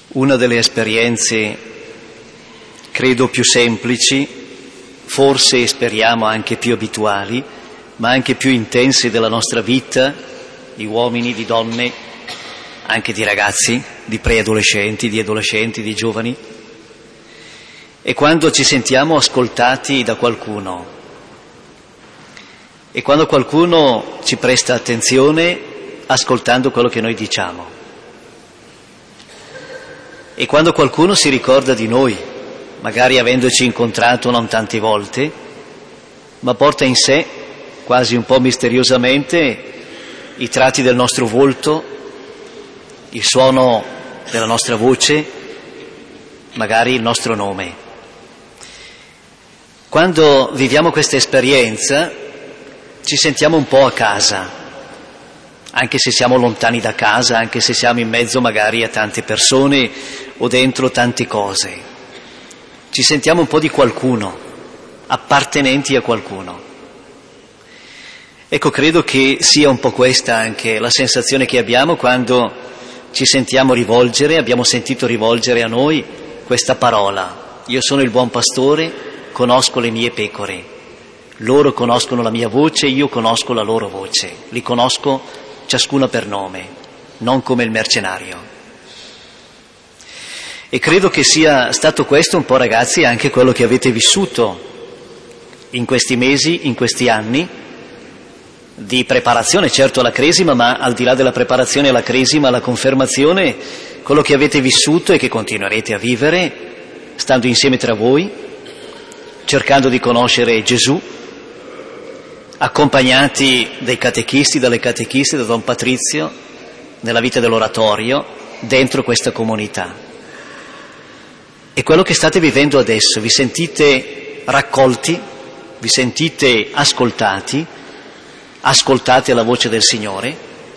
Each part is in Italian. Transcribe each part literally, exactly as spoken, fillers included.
Una delle esperienze, credo, più semplici, forse speriamo anche più abituali, ma anche più intense della nostra vita, di uomini, di donne, anche di ragazzi, di preadolescenti, di adolescenti, di giovani, è quando ci sentiamo ascoltati da qualcuno e quando qualcuno ci presta attenzione ascoltando quello che noi diciamo. E quando qualcuno si ricorda di noi, magari avendoci incontrato non tante volte, ma porta in sé, quasi un po' misteriosamente, i tratti del nostro volto, il suono della nostra voce, magari il nostro nome. Quando viviamo questa esperienza ci sentiamo un po' a casa, anche se siamo lontani da casa, anche se siamo in mezzo magari a tante persone o dentro tante cose. Ci sentiamo un po' di qualcuno, appartenenti a qualcuno. Ecco, credo che sia un po' questa anche la sensazione che abbiamo quando ci sentiamo rivolgere, abbiamo sentito rivolgere a noi questa parola: io sono il buon pastore, conosco le mie pecore, loro conoscono la mia voce, io conosco la loro voce, li conosco ciascuno per nome, non come il mercenario. E credo che sia stato questo un po', ragazzi, anche quello che avete vissuto in questi mesi, in questi anni di preparazione, certo alla Cresima, ma al di là della preparazione alla Cresima, alla confermazione, quello che avete vissuto e che continuerete a vivere, stando insieme tra voi, cercando di conoscere Gesù, accompagnati dai catechisti, dalle catechiste, da Don Patrizio, nella vita dell'oratorio, dentro questa comunità. E quello che state vivendo adesso, vi sentite raccolti, vi sentite ascoltati, ascoltate la voce del Signore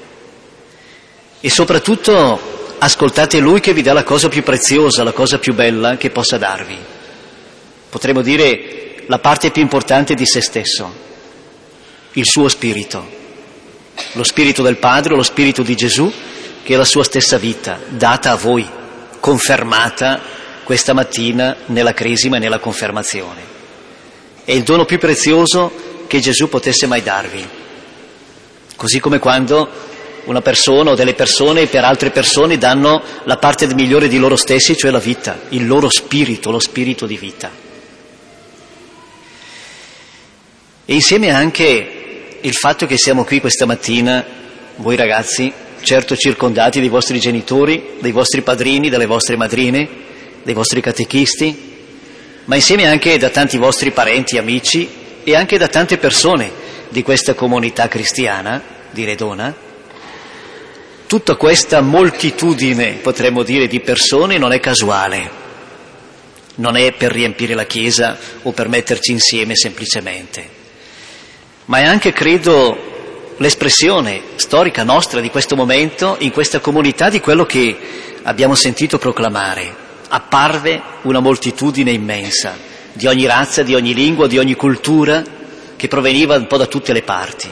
e soprattutto ascoltate Lui che vi dà la cosa più preziosa, la cosa più bella che possa darvi. Potremmo dire la parte più importante di se stesso, il suo spirito, lo spirito del Padre, lo spirito di Gesù, che è la sua stessa vita, data a voi, confermata questa mattina nella Cresima e nella confermazione. È il dono più prezioso che Gesù potesse mai darvi. Così come quando una persona o delle persone per altre persone danno la parte migliore di loro stessi, cioè la vita, il loro spirito, lo spirito di vita. E insieme anche il fatto che siamo qui questa mattina, voi ragazzi, certo circondati dai vostri genitori, dai vostri padrini, dalle vostre madrine, dai vostri catechisti, ma insieme anche da tanti vostri parenti, amici e anche da tante persone di questa comunità cristiana di Redona. Tutta questa moltitudine, potremmo dire, di persone non è casuale, non è per riempire la chiesa o per metterci insieme semplicemente, ma è anche, credo, l'espressione storica nostra di questo momento, in questa comunità, di quello che abbiamo sentito proclamare. Apparve una moltitudine immensa, di ogni razza, di ogni lingua, di ogni cultura, che proveniva un po' da tutte le parti.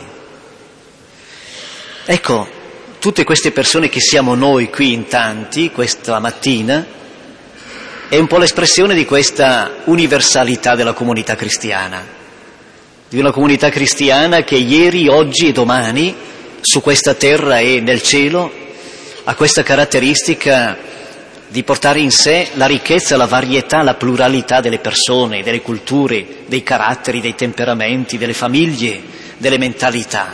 Ecco, tutte queste persone che siamo noi qui in tanti, questa mattina, è un po' l'espressione di questa universalità della comunità cristiana. Di una comunità cristiana che ieri, oggi e domani, su questa terra e nel cielo, ha questa caratteristica di portare in sé la ricchezza, la varietà, la pluralità delle persone, delle culture, dei caratteri, dei temperamenti, delle famiglie, delle mentalità.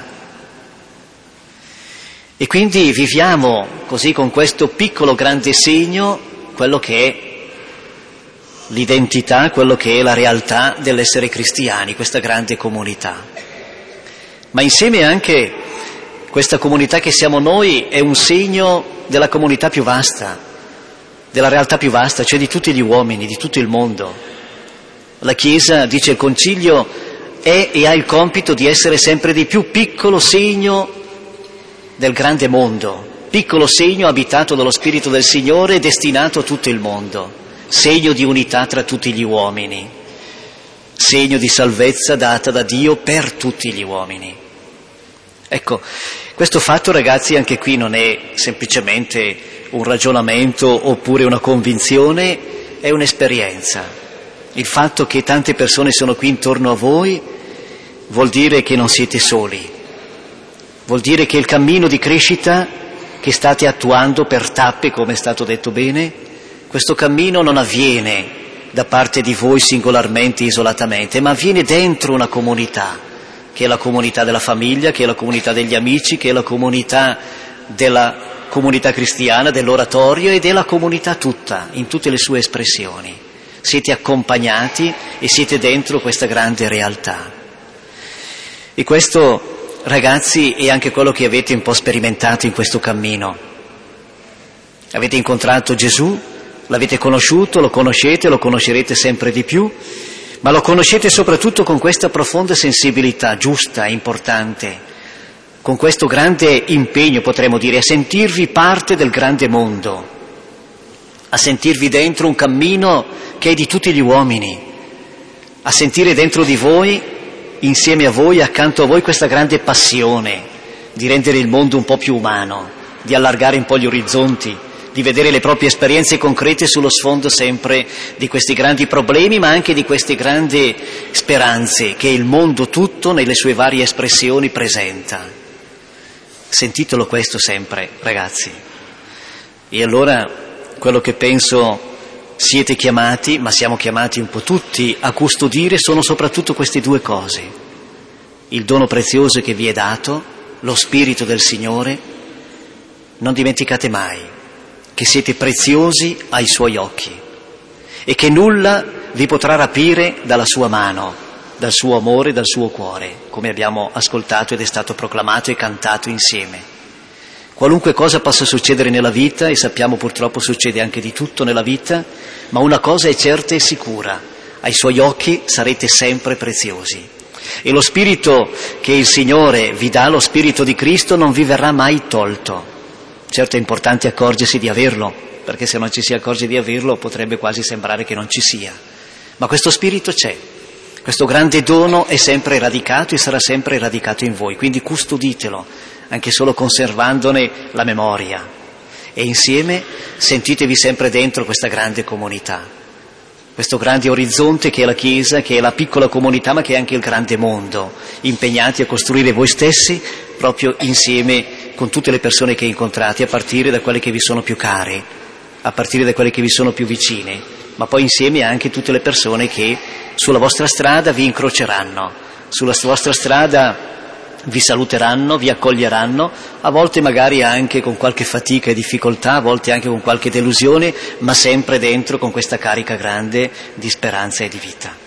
E quindi viviamo così con questo piccolo grande segno quello che è l'identità, quello che è la realtà dell'essere cristiani, questa grande comunità. Ma insieme anche questa comunità che siamo noi è un segno della comunità più vasta, della realtà più vasta, cioè di tutti gli uomini, di tutto il mondo. La Chiesa, dice il Concilio, è e ha il compito di essere sempre di più piccolo segno del grande mondo, piccolo segno abitato dallo Spirito del Signore, destinato a tutto il mondo. Segno di unità tra tutti gli uomini, segno di salvezza data da Dio per tutti gli uomini. Ecco, questo fatto, ragazzi, anche qui non è semplicemente un ragionamento oppure una convinzione, è un'esperienza. Il fatto che tante persone sono qui intorno a voi vuol dire che non siete soli, vuol dire che il cammino di crescita che state attuando per tappe, come è stato detto bene, questo cammino non avviene da parte di voi singolarmente, isolatamente, ma avviene dentro una comunità, che è la comunità della famiglia, che è la comunità degli amici, che è la comunità della comunità cristiana, dell'oratorio e della comunità tutta, in tutte le sue espressioni. Siete accompagnati e siete dentro questa grande realtà. E questo, ragazzi, è anche quello che avete un po' sperimentato in questo cammino. Avete incontrato Gesù, l'avete conosciuto, lo conoscete, lo conoscerete sempre di più, ma lo conoscete soprattutto con questa profonda sensibilità, giusta, importante, con questo grande impegno, potremmo dire, a sentirvi parte del grande mondo, a sentirvi dentro un cammino che è di tutti gli uomini, a sentire dentro di voi, insieme a voi, accanto a voi, questa grande passione di rendere il mondo un po' più umano, di allargare un po' gli orizzonti, di vedere le proprie esperienze concrete sullo sfondo sempre di questi grandi problemi, ma anche di queste grandi speranze che il mondo tutto nelle sue varie espressioni presenta. Sentitelo questo sempre, ragazzi. E allora quello che penso siete chiamati, ma siamo chiamati un po' tutti a custodire, sono soprattutto queste due cose. Il dono prezioso che vi è dato, lo Spirito del Signore. Non dimenticate mai che siete preziosi ai Suoi occhi e che nulla vi potrà rapire dalla Sua mano, dal Suo amore, dal Suo cuore, come abbiamo ascoltato ed è stato proclamato e cantato insieme. Qualunque cosa possa succedere nella vita, e sappiamo purtroppo succede anche di tutto nella vita, ma una cosa è certa e sicura: ai Suoi occhi sarete sempre preziosi. E lo Spirito che il Signore vi dà, lo Spirito di Cristo, non vi verrà mai tolto. Certo è importante accorgersi di averlo, perché se non ci si accorge di averlo potrebbe quasi sembrare che non ci sia. Ma questo Spirito c'è, questo grande dono è sempre radicato e sarà sempre radicato in voi, quindi custoditelo, anche solo conservandone la memoria. E insieme sentitevi sempre dentro questa grande comunità, questo grande orizzonte che è la Chiesa, che è la piccola comunità, ma che è anche il grande mondo, impegnati a costruire voi stessi proprio insieme con tutte le persone che incontrate, a partire da quelle che vi sono più care, a partire da quelle che vi sono più vicine, ma poi insieme anche tutte le persone che sulla vostra strada vi incroceranno, sulla vostra strada vi saluteranno, vi accoglieranno, a volte magari anche con qualche fatica e difficoltà, a volte anche con qualche delusione, ma sempre dentro con questa carica grande di speranza e di vita.